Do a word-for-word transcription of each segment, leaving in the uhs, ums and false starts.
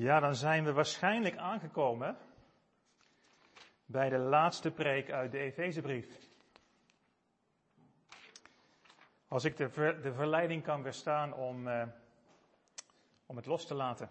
Ja, dan zijn we waarschijnlijk aangekomen bij de laatste preek uit de Efezebrief. Als ik de, ver, de verleiding kan weerstaan om, uh, om het los te laten.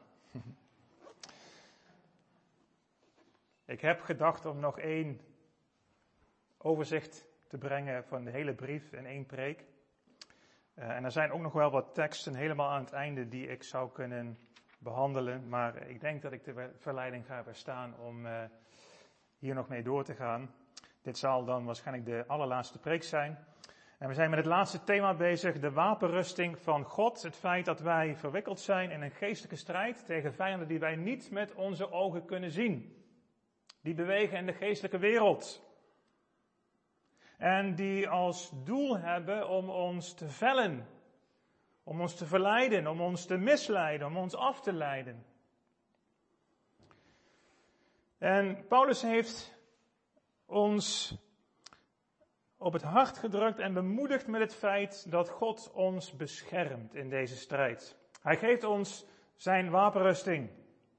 Ik heb gedacht om nog één overzicht te brengen van de hele brief in één preek. Uh, en er zijn ook nog wel wat teksten helemaal aan het einde die ik zou kunnen behandelen. Maar ik denk dat ik de verleiding ga weerstaan om uh, hier nog mee door te gaan. Dit zal dan waarschijnlijk de allerlaatste preek zijn. En we zijn met het laatste thema bezig, de wapenrusting van God. Het feit dat wij verwikkeld zijn in een geestelijke strijd tegen vijanden die wij niet met onze ogen kunnen zien. Die bewegen in de geestelijke wereld. En die als doel hebben om ons te vellen. Om ons te verleiden, om ons te misleiden, om ons af te leiden. En Paulus heeft ons op het hart gedrukt en bemoedigd met het feit dat God ons beschermt in deze strijd. Hij geeft ons zijn wapenrusting.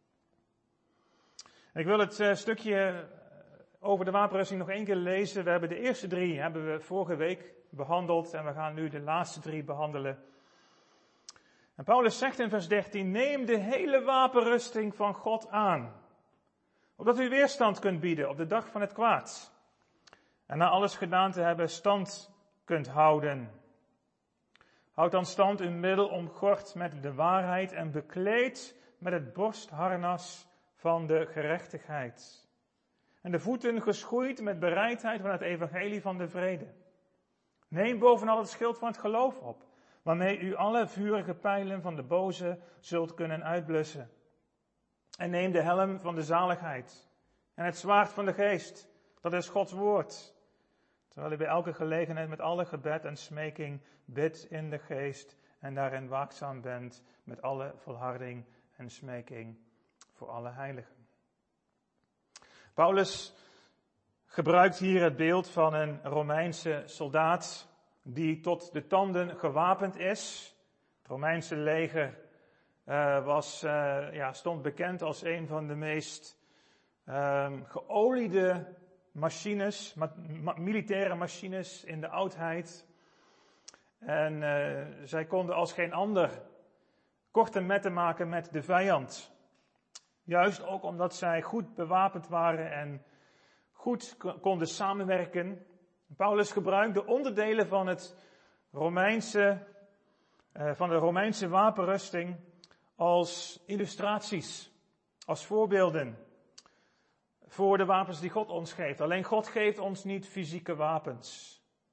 Ik wil het uh, stukje over de wapenrusting nog één keer lezen. We hebben de eerste drie hebben we vorige week behandeld en we gaan nu de laatste drie behandelen. En Paulus zegt in vers dertien, neem de hele wapenrusting van God aan, opdat u weerstand kunt bieden op de dag van het kwaad. En na alles gedaan te hebben, stand kunt houden. Houd dan stand, uw middel omgord met de waarheid en bekleed met het borstharnas van de gerechtigheid. En de voeten geschoeid met bereidheid van het evangelie van de vrede. Neem bovenal het schild van het geloof op, waarmee u alle vurige pijlen van de boze zult kunnen uitblussen. En neem de helm van de zaligheid en het zwaard van de geest, dat is Gods woord. Terwijl u bij elke gelegenheid met alle gebed en smeking bidt in de geest en daarin waakzaam bent met alle volharding en smeking voor alle heiligen. Paulus gebruikt hier het beeld van een Romeinse soldaat die tot de tanden gewapend is. Het Romeinse leger uh, was, uh, ja, stond bekend als een van de meest uh, geoliede machines, ma- ma- militaire machines in de oudheid. En uh, zij konden als geen ander korte metten maken met de vijand. Juist ook omdat zij goed bewapend waren en goed k- konden samenwerken. Paulus gebruikt de onderdelen van het Romeinse, uh, van de Romeinse wapenrusting als illustraties, als voorbeelden voor de wapens die God ons geeft. Alleen God geeft ons niet fysieke wapens.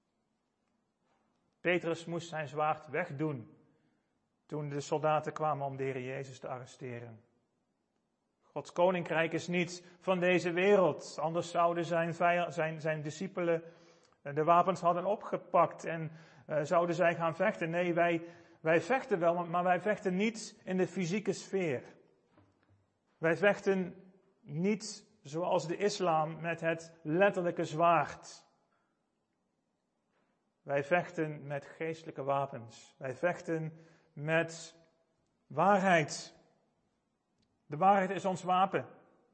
Petrus moest zijn zwaard wegdoen toen de soldaten kwamen om de Heer Jezus te arresteren. Gods koninkrijk is niet van deze wereld. Anders zouden zijn, vijand, zijn, zijn discipelen de wapens hadden opgepakt en uh, zouden zij gaan vechten. Nee, wij, wij vechten wel, maar wij vechten niet in de fysieke sfeer. Wij vechten niet zoals de islam met het letterlijke zwaard. Wij vechten met geestelijke wapens. Wij vechten met waarheid. De waarheid is ons wapen.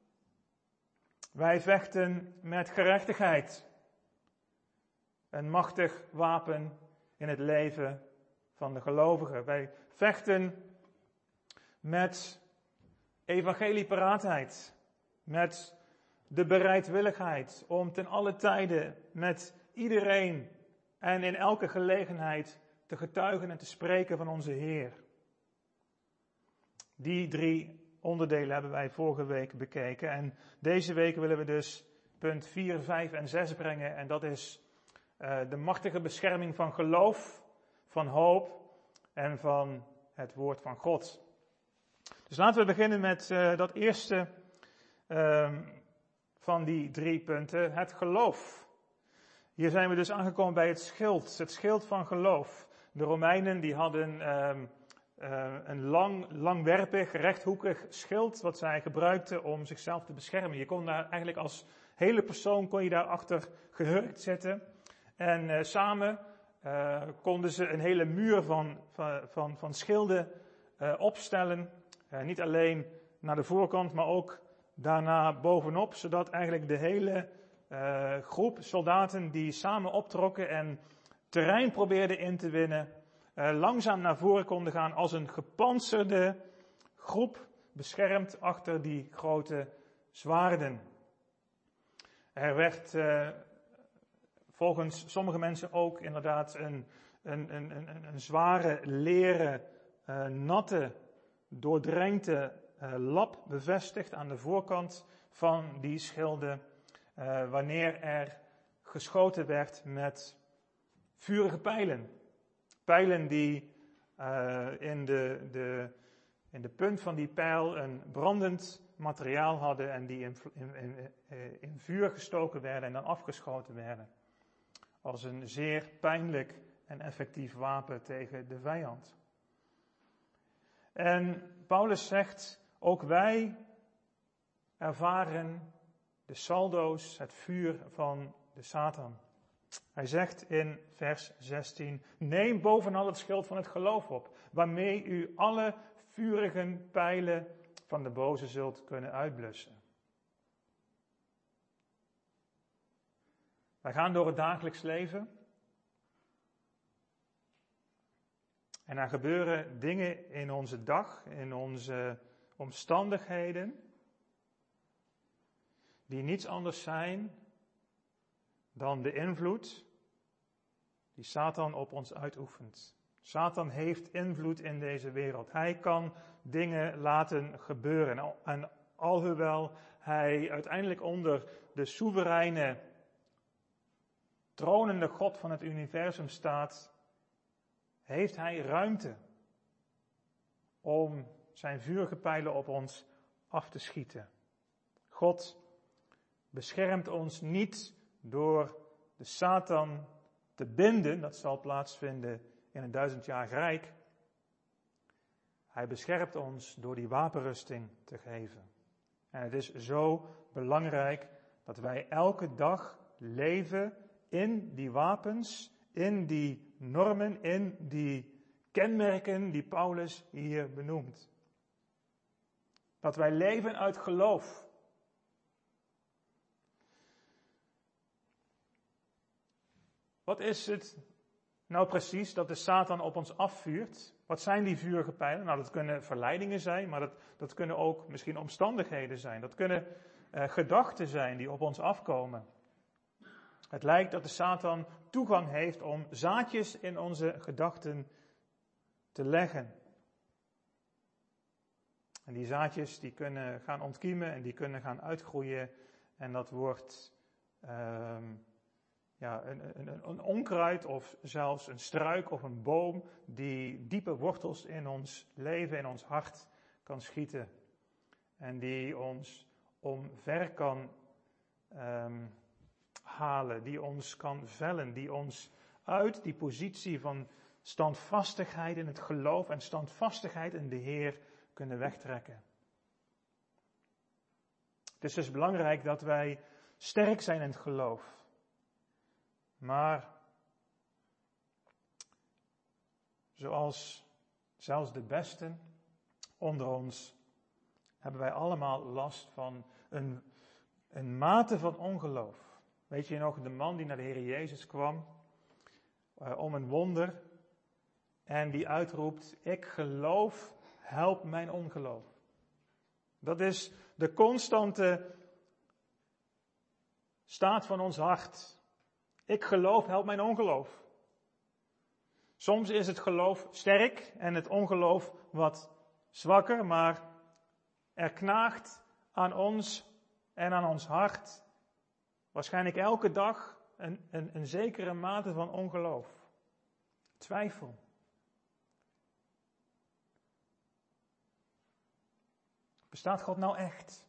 Wij vechten met gerechtigheid. Een machtig wapen in het leven van de gelovigen. Wij vechten met evangelieparaatheid. Met de bereidwilligheid om ten alle tijde met iedereen en in elke gelegenheid te getuigen en te spreken van onze Heer. Die drie onderdelen hebben wij vorige week bekeken. En deze week willen we dus punt vier, vijf en zes brengen. En dat is uh, de machtige bescherming van geloof, van hoop en van het woord van God. Dus laten we beginnen met uh, dat eerste uh, van die drie punten, het geloof. Hier zijn we dus aangekomen bij het schild, het schild van geloof. De Romeinen die hadden uh, uh, een lang, langwerpig, rechthoekig schild wat zij gebruikten om zichzelf te beschermen. Je kon daar eigenlijk als hele persoon kon je daarachter gehurkt zitten. En uh, samen uh, konden ze een hele muur van, van, van, van schilden uh, opstellen. Uh, niet alleen naar de voorkant, maar ook daarna bovenop, zodat eigenlijk de hele uh, groep soldaten die samen optrokken en terrein probeerden in te winnen, uh, langzaam naar voren konden gaan als een gepantserde groep, beschermd achter die grote zwaarden. Er werd uh, volgens sommige mensen ook inderdaad een, een, een, een, een zware, leren, uh, natte, doordrenkte uh, lap bevestigd aan de voorkant van die schilden, uh, wanneer er geschoten werd met vurige pijlen. Pijlen die uh, in, de, de, in de punt van die pijl een brandend materiaal hadden en die in, in, in, in vuur gestoken werden en dan afgeschoten werden. Als een zeer pijnlijk en effectief wapen tegen de vijand. En Paulus zegt, ook wij ervaren de saldo's, het vuur van de Satan. Hij zegt in vers zestien, neem bovenal het schild van het geloof op, waarmee u alle vurige pijlen van de boze zult kunnen uitblussen. Wij gaan door het dagelijks leven. En er gebeuren dingen in onze dag, in onze omstandigheden, die niets anders zijn dan de invloed die Satan op ons uitoefent. Satan heeft invloed in deze wereld. Hij kan dingen laten gebeuren. En alhoewel hij uiteindelijk onder de soevereine, tronende God van het universum staat, heeft hij ruimte om zijn vurige pijlen op ons af te schieten. God beschermt ons niet door de Satan te binden, dat zal plaatsvinden in een duizendjarig rijk. Hij beschermt ons door die wapenrusting te geven. En het is zo belangrijk dat wij elke dag leven in die wapens, in die normen, in die kenmerken die Paulus hier benoemt. Dat wij leven uit geloof. Wat is het nou precies dat de Satan op ons afvuurt? Wat zijn die vurige pijlen? Nou, dat kunnen verleidingen zijn, maar dat, dat kunnen ook misschien omstandigheden zijn. Dat kunnen uh, gedachten zijn die op ons afkomen. Het lijkt dat de Satan toegang heeft om zaadjes in onze gedachten te leggen. En die zaadjes die kunnen gaan ontkiemen en die kunnen gaan uitgroeien. En dat wordt uh, ja, een, een, een onkruid of zelfs een struik of een boom die diepe wortels in ons leven, in ons hart kan schieten. En die ons omver kan um, halen, die ons kan vellen, die ons uit die positie van standvastigheid in het geloof en standvastigheid in de Heer kunnen wegtrekken. Het is dus belangrijk dat wij sterk zijn in het geloof. Maar zoals zelfs de besten onder ons hebben wij allemaal last van een, een mate van ongeloof. Weet je nog, de man die naar de Heer Jezus kwam uh, om een wonder en die uitroept, ik geloof, help mijn ongeloof. Dat is de constante staat van ons hart. Ik geloof, help mijn ongeloof. Soms is het geloof sterk en het ongeloof wat zwakker, maar er knaagt aan ons en aan ons hart waarschijnlijk elke dag een, een, een zekere mate van ongeloof. Twijfel. Bestaat God nou echt?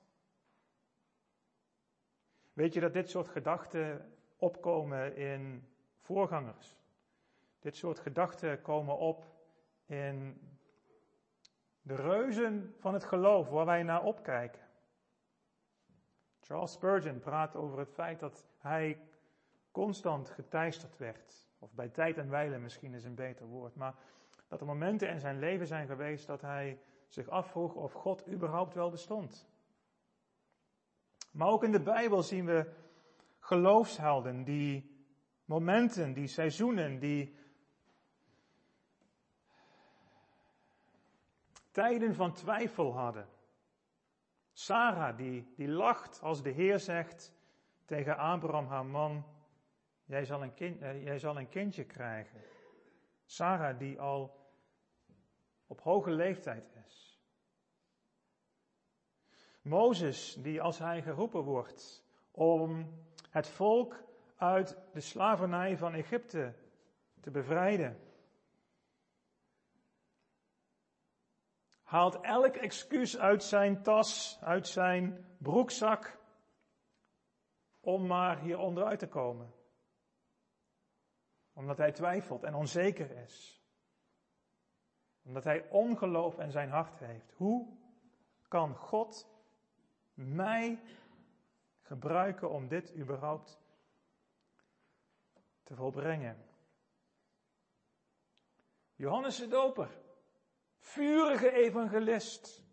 Weet je dat dit soort gedachten opkomen in voorgangers? Dit soort gedachten komen op in de reuzen van het geloof waar wij naar opkijken. Charles Spurgeon praat over het feit dat hij constant geteisterd werd. Of bij tijd en wijle misschien is een beter woord. Maar dat er momenten in zijn leven zijn geweest dat hij zich afvroeg of God überhaupt wel bestond. Maar ook in de Bijbel zien we geloofshelden die momenten, die seizoenen, die tijden van twijfel hadden. Sarah die, die lacht als de Heer zegt tegen Abraham haar man, jij zal een, kind, eh, jij zal een kindje krijgen. Sarah die al op hoge leeftijd is. Mozes die als hij geroepen wordt om het volk uit de slavernij van Egypte te bevrijden, haalt elk excuus uit zijn tas, uit zijn broekzak, om maar hier onderuit te komen. Omdat hij twijfelt en onzeker is. Omdat hij ongeloof in zijn hart heeft. Hoe kan God mij gebruiken om dit überhaupt te volbrengen? Johannes de Doper, vurige evangelist,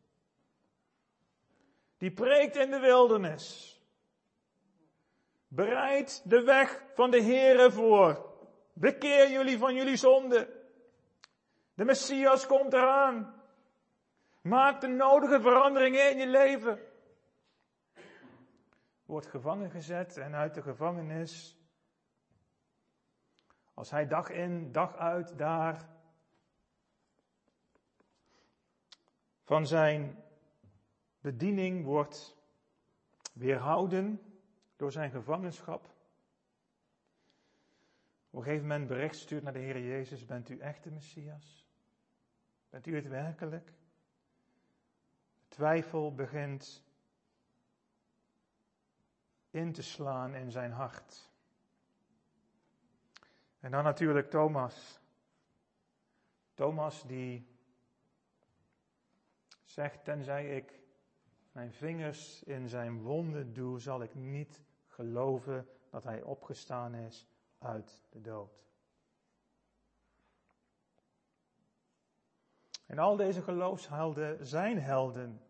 die preekt in de wildernis, bereid de weg van de Heere voor, bekeer jullie van jullie zonde, de Messias komt eraan, maak de nodige veranderingen in je leven. Wordt gevangen gezet en uit de gevangenis, als hij dag in, dag uit daar van zijn bediening wordt weerhouden door zijn gevangenschap. Op een gegeven moment bericht stuurt naar de Heer Jezus, bent u echt de Messias? Bent u het werkelijk? Twijfel begint in te slaan in zijn hart. En dan natuurlijk Thomas. Thomas die zegt, tenzij ik mijn vingers in zijn wonden doe, zal ik niet geloven dat hij opgestaan is uit de dood. En al deze geloofshelden zijn helden.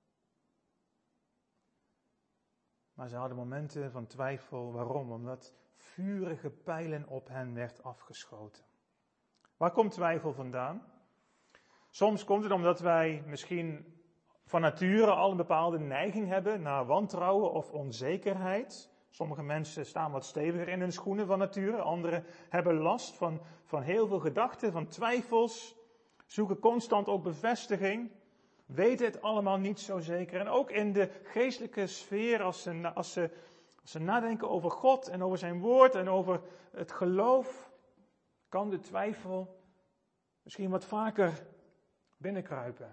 Maar ze hadden momenten van twijfel. Waarom? Omdat vurige pijlen op hen werd afgeschoten. Waar komt twijfel vandaan? Soms komt het omdat wij misschien van nature al een bepaalde neiging hebben naar wantrouwen of onzekerheid. Sommige mensen staan wat steviger in hun schoenen van nature. Anderen hebben last van, van heel veel gedachten, van twijfels. Zoeken constant ook bevestiging. Weten het allemaal niet zo zeker. En ook in de geestelijke sfeer, als ze, als ze, als ze nadenken over God en over zijn woord en over het geloof, kan de twijfel misschien wat vaker binnenkruipen.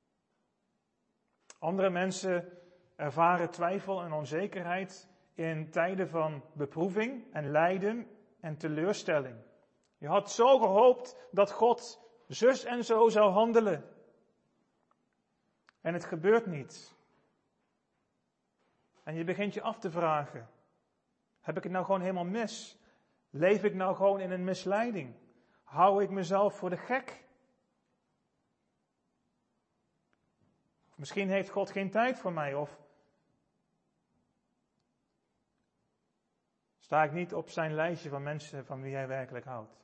Andere mensen ervaren twijfel en onzekerheid in tijden van beproeving en lijden en teleurstelling. Je had zo gehoopt dat God zus en zo zou handelen. En het gebeurt niet. En je begint je af te vragen, heb ik het nou gewoon helemaal mis? Leef ik nou gewoon in een misleiding? Hou ik mezelf voor de gek? Misschien heeft God geen tijd voor mij, of sta ik niet op zijn lijstje van mensen van wie hij werkelijk houdt.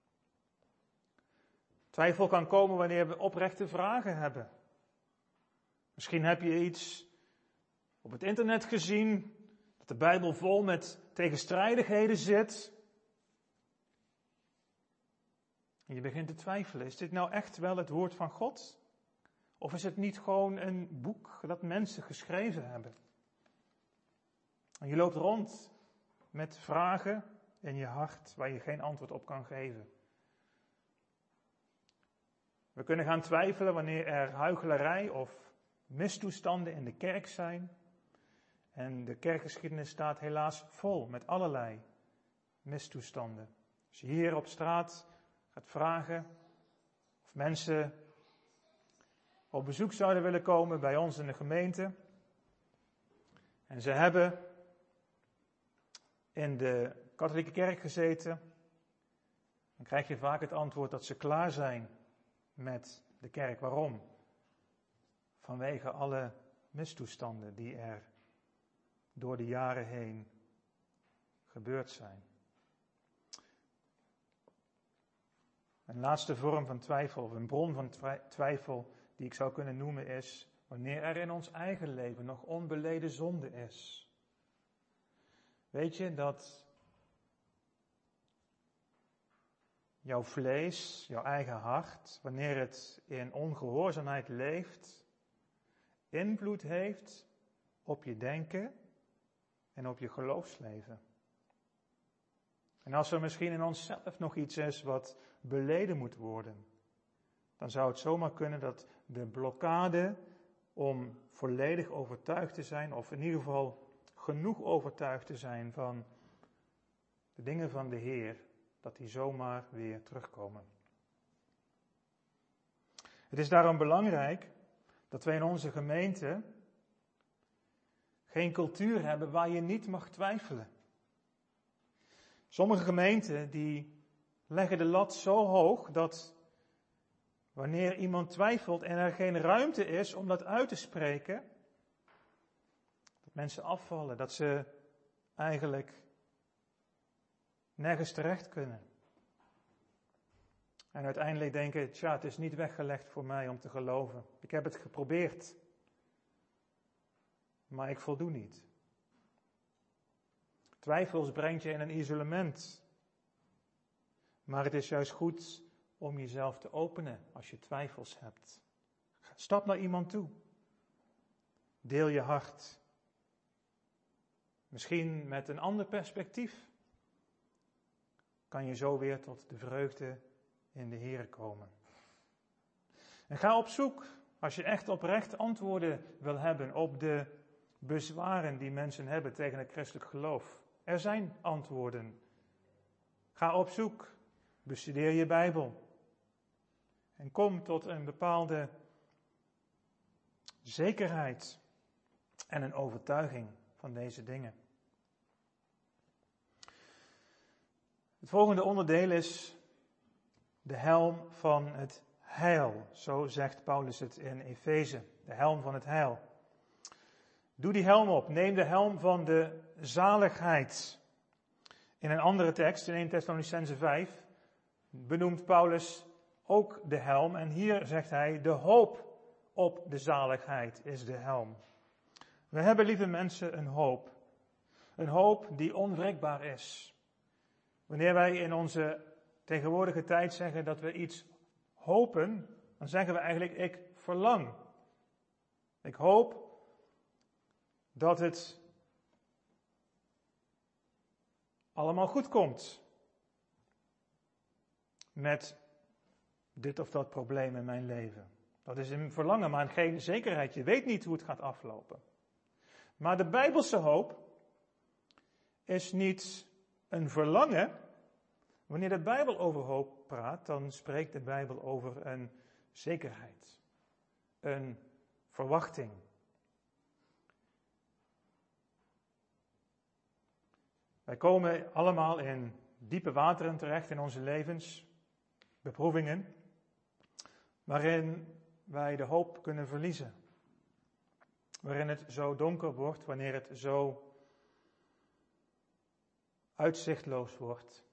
Twijfel kan komen wanneer we oprechte vragen hebben. Misschien heb je iets op het internet gezien, dat de Bijbel vol met tegenstrijdigheden zit. En je begint te twijfelen, is dit nou echt wel het woord van God? Of is het niet gewoon een boek dat mensen geschreven hebben? En je loopt rond met vragen in je hart waar je geen antwoord op kan geven. We kunnen gaan twijfelen wanneer er huichelarij of mistoestanden in de kerk zijn. En de kerkgeschiedenis staat helaas vol met allerlei mistoestanden. Als je hier op straat gaat vragen of mensen op bezoek zouden willen komen bij ons in de gemeente. En ze hebben in de katholieke kerk gezeten. Dan krijg je vaak het antwoord dat ze klaar zijn met de kerk. Waarom? vanwege alle mistoestanden die er door de jaren heen gebeurd zijn. Een laatste vorm van twijfel, of een bron van twijfel die ik zou kunnen noemen is wanneer er in ons eigen leven nog onbeleden zonde is. Weet je dat jouw vlees, jouw eigen hart, wanneer het in ongehoorzaamheid leeft, invloed heeft op je denken en op je geloofsleven. En als er misschien in onszelf nog iets is wat beleden moet worden, dan zou het zomaar kunnen dat de blokkade om volledig overtuigd te zijn, of in ieder geval genoeg overtuigd te zijn van de dingen van de Heer, dat die zomaar weer terugkomen. Het is daarom belangrijk dat wij in onze gemeente geen cultuur hebben waar je niet mag twijfelen. Sommige gemeenten die leggen de lat zo hoog dat wanneer iemand twijfelt en er geen ruimte is om dat uit te spreken, dat mensen afvallen, dat ze eigenlijk nergens terecht kunnen. En uiteindelijk denken, tja, het is niet weggelegd voor mij om te geloven. Ik heb het geprobeerd, maar ik voldoe niet. Twijfels brengt je in een isolement. Maar het is juist goed om jezelf te openen als je twijfels hebt. Stap naar iemand toe. Deel je hart. Misschien met een ander perspectief. Kan je zo weer tot de vreugde in de Heer komen. En ga op zoek, als je echt oprecht antwoorden wil hebben op de bezwaren die mensen hebben tegen het christelijk geloof. Er zijn antwoorden. Ga op zoek. Bestudeer je Bijbel. En kom tot een bepaalde zekerheid en een overtuiging van deze dingen. Het volgende onderdeel is de helm van het heil. Zo zegt Paulus het in Efeze. De helm van het heil. Doe die helm op. Neem de helm van de zaligheid. In een andere tekst, in eerste Thessalonicenzen vijf, benoemt Paulus ook de helm. En hier zegt hij, de hoop op de zaligheid is de helm. We hebben, lieve mensen, een hoop. Een hoop die onwrikbaar is. Wanneer wij in onze tegenwoordige tijd zeggen dat we iets hopen, dan zeggen we eigenlijk, ik verlang. Ik hoop dat het allemaal goed komt met dit of dat probleem in mijn leven. Dat is een verlangen, maar geen zekerheid. Je weet niet hoe het gaat aflopen. Maar de Bijbelse hoop is niet een verlangen. Wanneer de Bijbel over hoop praat, dan spreekt de Bijbel over een zekerheid. Een verwachting. Wij komen allemaal in diepe wateren terecht in onze levens, beproevingen, waarin wij de hoop kunnen verliezen. Waarin het zo donker wordt, wanneer het zo uitzichtloos wordt,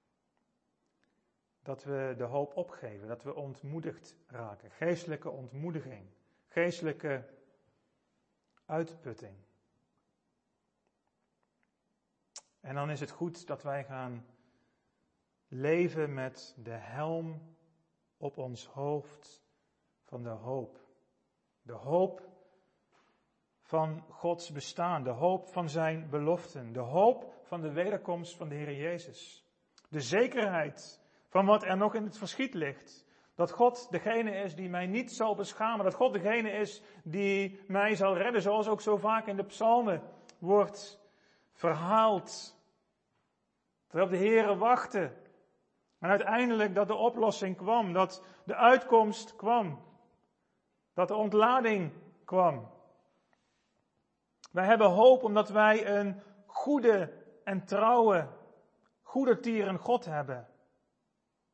dat we de hoop opgeven, dat we ontmoedigd raken. Geestelijke ontmoediging, geestelijke uitputting. En dan is het goed dat wij gaan leven met de helm op ons hoofd van de hoop. De hoop van Gods bestaan, de hoop van zijn beloften, de hoop van de wederkomst van de Heer Jezus. De zekerheid van wat er nog in het verschiet ligt. Dat God degene is die mij niet zal beschamen, dat God degene is die mij zal redden, zoals ook zo vaak in de psalmen wordt verhaald. Dat we op de Heere wachten. En uiteindelijk dat de oplossing kwam, dat de uitkomst kwam. Dat de ontlading kwam. Wij hebben hoop omdat wij een goede en trouwe, goedertieren God hebben.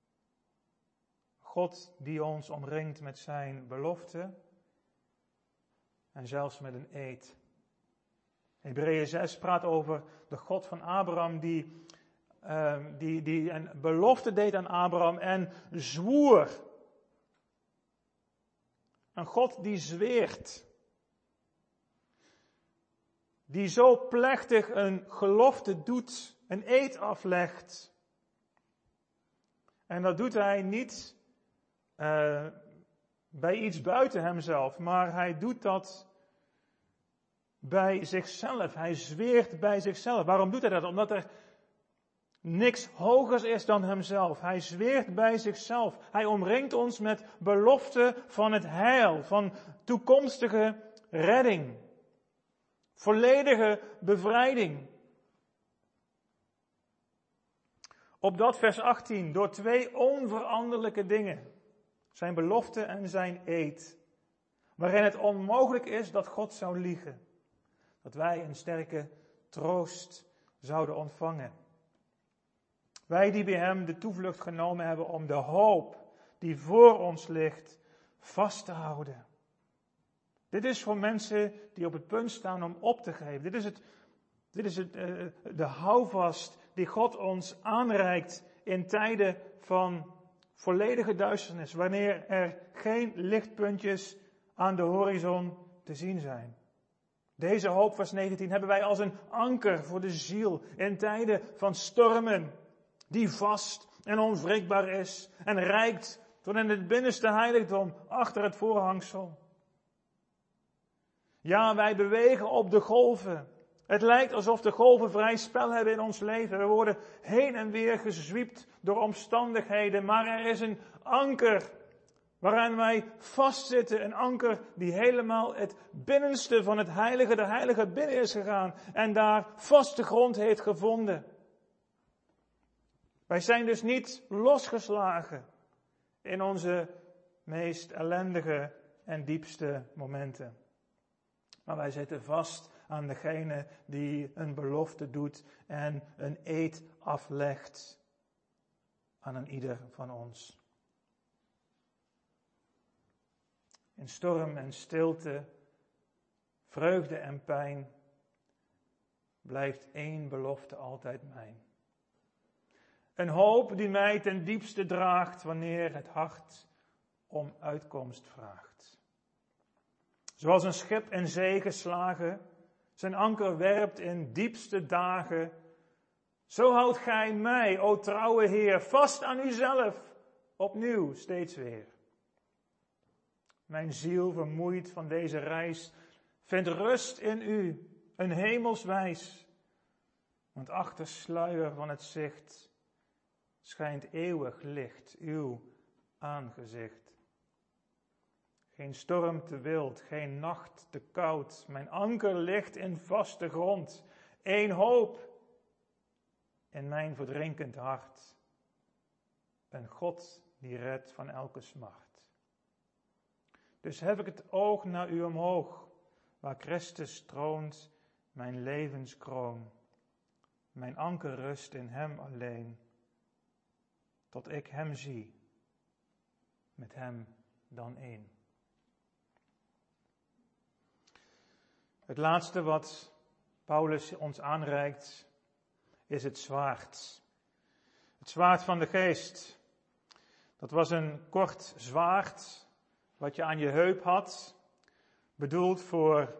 God die ons omringt met zijn belofte. en zelfs met een eed. Hebreeën zes praat over de God van Abraham die, uh, die, die een belofte deed aan Abraham en zwoer. Een God die zweert. Die zo plechtig een gelofte doet, een eed aflegt. En dat doet hij niet uh, bij iets buiten hemzelf, maar hij doet dat bij zichzelf. Hij zweert bij zichzelf. Waarom doet hij dat? Omdat er niks hogers is dan hemzelf. Hij zweert bij zichzelf. Hij omringt ons met beloften van het heil, van toekomstige redding. Volledige bevrijding. Opdat vers achttien, door twee onveranderlijke dingen, zijn belofte en zijn eed, waarin het onmogelijk is dat God zou liegen, dat wij een sterke troost zouden ontvangen. Wij die bij hem de toevlucht genomen hebben om de hoop die voor ons ligt vast te houden. Dit is voor mensen die op het punt staan om op te geven. Dit is, het, dit is het, uh, de houvast die God ons aanreikt in tijden van volledige duisternis, wanneer er geen lichtpuntjes aan de horizon te zien zijn. Deze hoop, vers negentien, hebben wij als een anker voor de ziel in tijden van stormen, die vast en onwrikbaar is en reikt tot in het binnenste heiligdom achter het voorhangsel. Ja, wij bewegen op de golven. Het lijkt alsof de golven vrij spel hebben in ons leven. We worden heen en weer gezwiept door omstandigheden, maar er is een anker waaraan wij vastzitten. Een anker die helemaal het binnenste van het heilige der heiligen binnen is gegaan en daar vaste grond heeft gevonden. Wij zijn dus niet losgeslagen in onze meest ellendige en diepste momenten. Maar wij zitten vast aan degene die een belofte doet en een eed aflegt aan een ieder van ons. In storm en stilte, vreugde en pijn, blijft één belofte altijd mijn. Een hoop die mij ten diepste draagt wanneer het hart om uitkomst vraagt. Zoals een schip in zee geslagen zijn anker werpt in diepste dagen, zo houdt gij mij, o trouwe Heer, vast aan uzelf, opnieuw, steeds weer. Mijn ziel, vermoeid van deze reis, vindt rust in u, een hemelswijs. Want achter sluier van het zicht schijnt eeuwig licht, uw aangezicht. Geen storm te wild, geen nacht te koud, mijn anker ligt in vaste grond. Eén hoop in mijn verdrinkend hart, een God die redt van elke smart. Dus hef ik het oog naar u omhoog, waar Christus troont, mijn levenskroon. Mijn anker rust in hem alleen, tot ik hem zie, met hem dan één. Het laatste wat Paulus ons aanreikt is het zwaard. Het zwaard van de geest. Dat was een kort zwaard wat je aan je heup had, bedoeld voor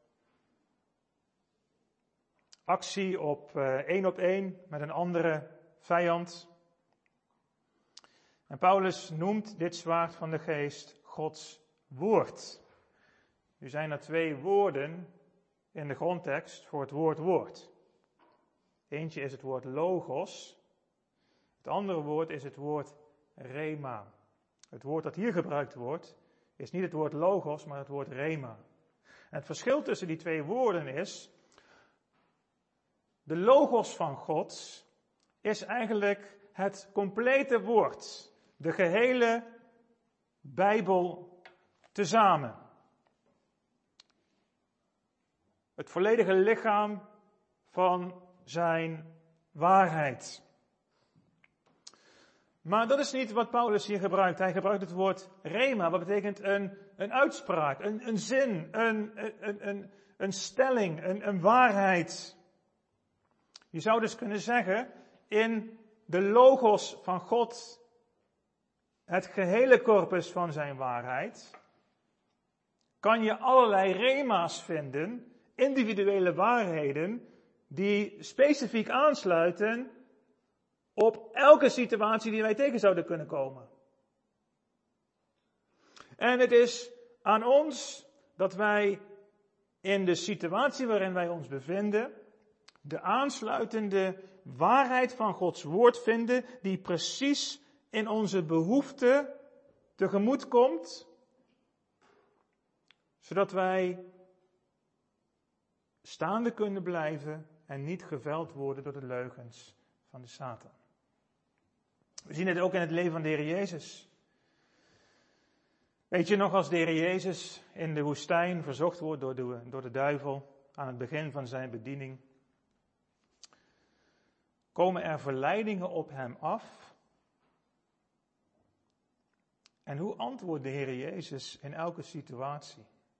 actie op uh, één op één met een andere vijand. En Paulus noemt dit zwaard van de geest Gods woord. Nu zijn er twee woorden in de grondtekst voor het woord woord. Eentje is het woord logos. Het andere woord is het woord rema. Het woord dat hier gebruikt wordt is niet het woord logos, maar het woord rema. En het verschil tussen die twee woorden is, de logos van God is eigenlijk het complete woord. De gehele Bijbel tezamen. Het volledige lichaam van zijn waarheid. Maar dat is niet wat Paulus hier gebruikt. Hij gebruikt het woord rema, wat betekent een, een uitspraak, een, een zin, een, een, een, een stelling, een, een waarheid. Je zou dus kunnen zeggen, in de logos van God, het gehele corpus van zijn waarheid, kan je allerlei rema's vinden, individuele waarheden, die specifiek aansluiten op elke situatie die wij tegen zouden kunnen komen. En het is aan ons dat wij in de situatie waarin wij ons bevinden, de aansluitende waarheid van Gods woord vinden, die precies in onze behoeften tegemoet komt, zodat wij staande kunnen blijven en niet geveld worden door de leugens van de Satan. We zien het ook in het leven van de Heer Jezus. Weet je nog, als de Heer Jezus in de woestijn verzocht wordt door de, door de duivel aan het begin van zijn bediening, komen er verleidingen op hem af. En hoe antwoordt de Heer Jezus in elke situatie?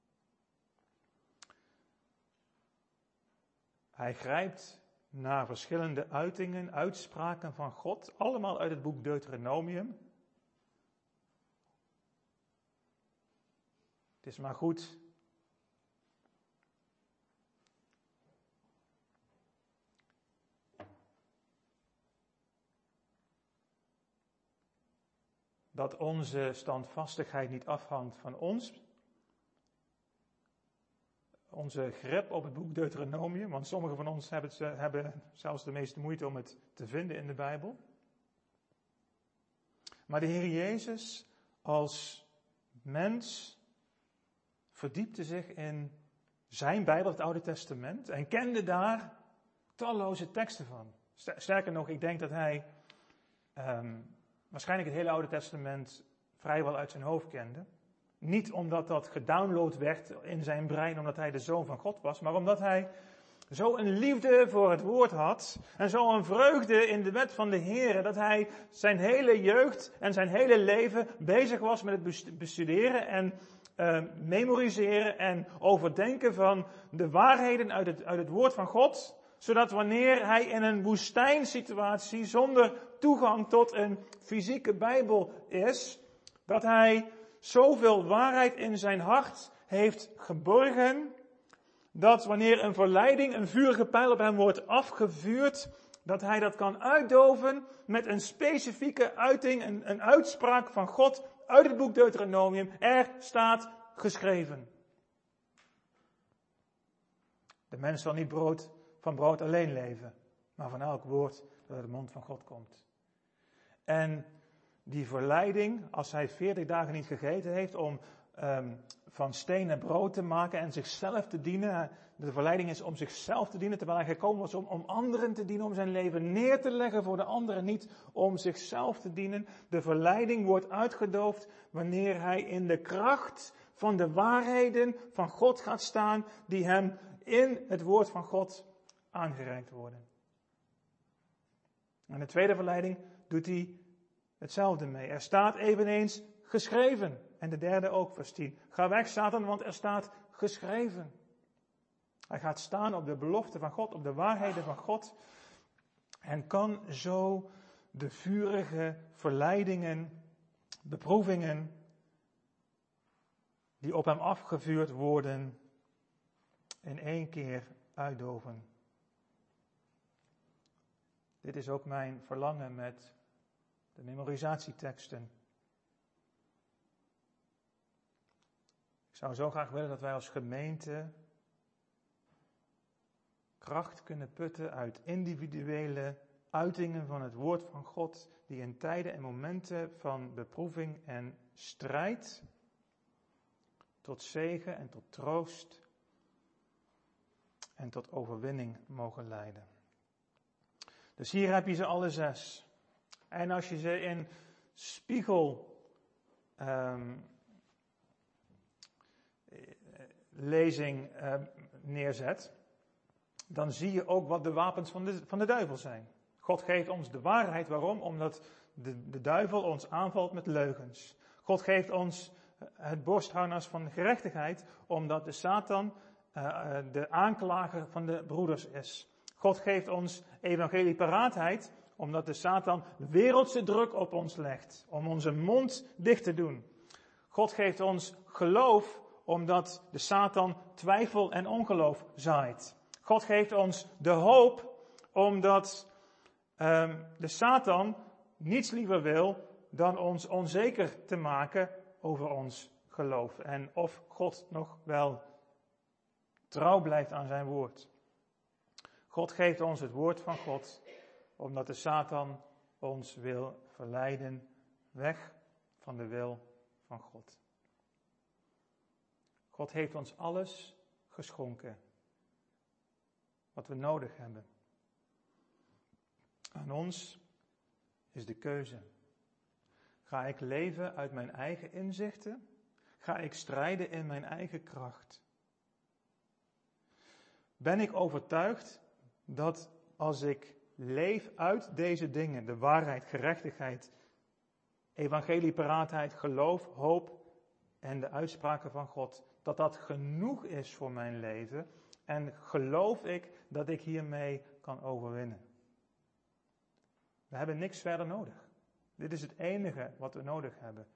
Hij grijpt naar verschillende uitingen, uitspraken van God, allemaal uit het boek Deuteronomium. Het is maar goed dat onze standvastigheid niet afhangt van ons, onze grip op het boek Deuteronomium, want sommigen van ons hebben, het, hebben zelfs de meeste moeite om het te vinden in de Bijbel. Maar de Heer Jezus als mens verdiepte zich in zijn Bijbel, het Oude Testament, en kende daar talloze teksten van. Sterker nog, ik denk dat hij um, waarschijnlijk het hele Oude Testament vrijwel uit zijn hoofd kende. Niet omdat dat gedownload werd in zijn brein, omdat hij de Zoon van God was, maar omdat hij zo een liefde voor het woord had en zo een vreugde in de wet van de Heer, dat hij zijn hele jeugd en zijn hele leven bezig was met het bestuderen en uh, memoriseren en overdenken van de waarheden uit het, uit het woord van God, zodat wanneer hij in een woestijnsituatie zonder toegang tot een fysieke Bijbel is, dat hij zoveel waarheid in zijn hart heeft geborgen, dat wanneer een verleiding, een vurige pijl op hem wordt afgevuurd, dat hij dat kan uitdoven met een specifieke uiting, een, een uitspraak van God uit het boek Deuteronomium. Er staat geschreven. De mens zal niet brood van brood alleen leven, maar van elk woord dat uit de mond van God komt. En die verleiding, als hij veertig dagen niet gegeten heeft om um, van stenen brood te maken en zichzelf te dienen. De verleiding is om zichzelf te dienen, terwijl hij gekomen was om, om anderen te dienen, om zijn leven neer te leggen voor de anderen, niet om zichzelf te dienen. De verleiding wordt uitgedoofd wanneer hij in de kracht van de waarheden van God gaat staan, die hem in het woord van God aangereikt worden. En de tweede verleiding doet hij hetzelfde mee. Er staat eveneens geschreven. En de derde ook, vers tien. Ga weg, Satan, want er staat geschreven. Hij gaat staan op de belofte van God, op de waarheden van God. En kan zo de vurige verleidingen, beproevingen, die op hem afgevuurd worden, in één keer uitdoven. Dit is ook mijn verlangen met de memorisatieteksten. Ik zou zo graag willen dat wij als gemeente kracht kunnen putten uit individuele uitingen van het woord van God, die in tijden en momenten van beproeving en strijd tot zegen en tot troost en tot overwinning mogen leiden. Dus hier heb je ze alle zes. En als je ze in spiegel um, lezing uh, neerzet, dan zie je ook wat de wapens van de, van de duivel zijn. God geeft ons de waarheid. Waarom? Omdat de, de duivel ons aanvalt met leugens. God geeft ons het borstharnas van gerechtigheid, omdat de Satan uh, de aanklager van de broeders is. God geeft ons evangelieparaatheid, omdat de Satan wereldse druk op ons legt, om onze mond dicht te doen. God geeft ons geloof, omdat de Satan twijfel en ongeloof zaait. God geeft ons de hoop, omdat um, de Satan niets liever wil dan ons onzeker te maken over ons geloof. En of God nog wel trouw blijft aan zijn woord. God geeft ons het woord van God, omdat de Satan ons wil verleiden weg van de wil van God. God heeft ons alles geschonken wat we nodig hebben. Aan ons is de keuze. Ga ik leven uit mijn eigen inzichten? Ga ik strijden in mijn eigen kracht? Ben ik overtuigd dat als ik leef uit deze dingen, de waarheid, gerechtigheid, evangelieparaatheid, geloof, hoop en de uitspraken van God, dat dat genoeg is voor mijn leven en geloof ik dat ik hiermee kan overwinnen. We hebben niks verder nodig. Dit is het enige wat we nodig hebben.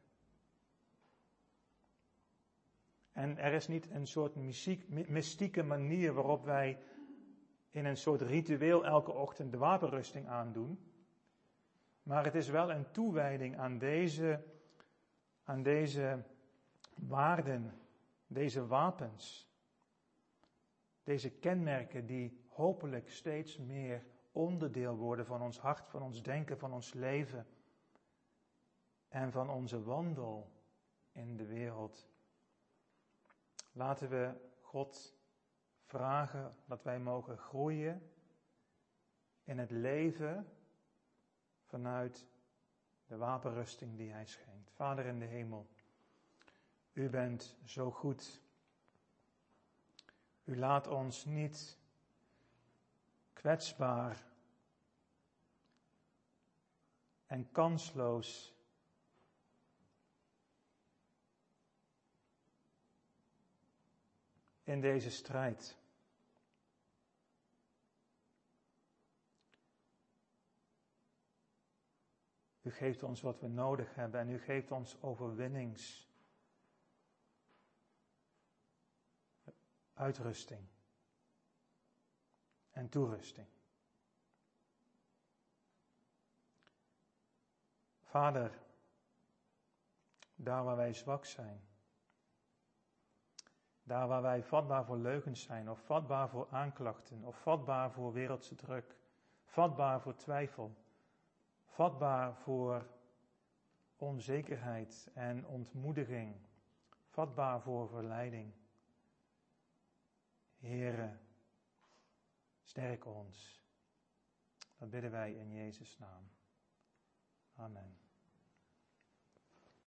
En er is niet een soort mystiek, mystieke manier waarop wij in een soort ritueel elke ochtend de wapenrusting aandoen. Maar het is wel een toewijding aan deze, aan deze waarden, deze wapens. Deze kenmerken die hopelijk steeds meer onderdeel worden van ons hart, van ons denken, van ons leven. En van onze wandel in de wereld. Laten we God vragen dat wij mogen groeien in het leven vanuit de wapenrusting die Hij schenkt. Vader in de hemel, U bent zo goed. U laat ons niet kwetsbaar en kansloos in deze strijd. U geeft ons wat we nodig hebben en u geeft ons overwinnings uitrusting en toerusting. Vader, daar waar wij zwak zijn, daar waar wij vatbaar voor leugens zijn, of vatbaar voor aanklachten, of vatbaar voor wereldse druk, vatbaar voor twijfel, vatbaar voor onzekerheid en ontmoediging, vatbaar voor verleiding. Heere, sterk ons. Dat bidden wij in Jezus' naam. Amen.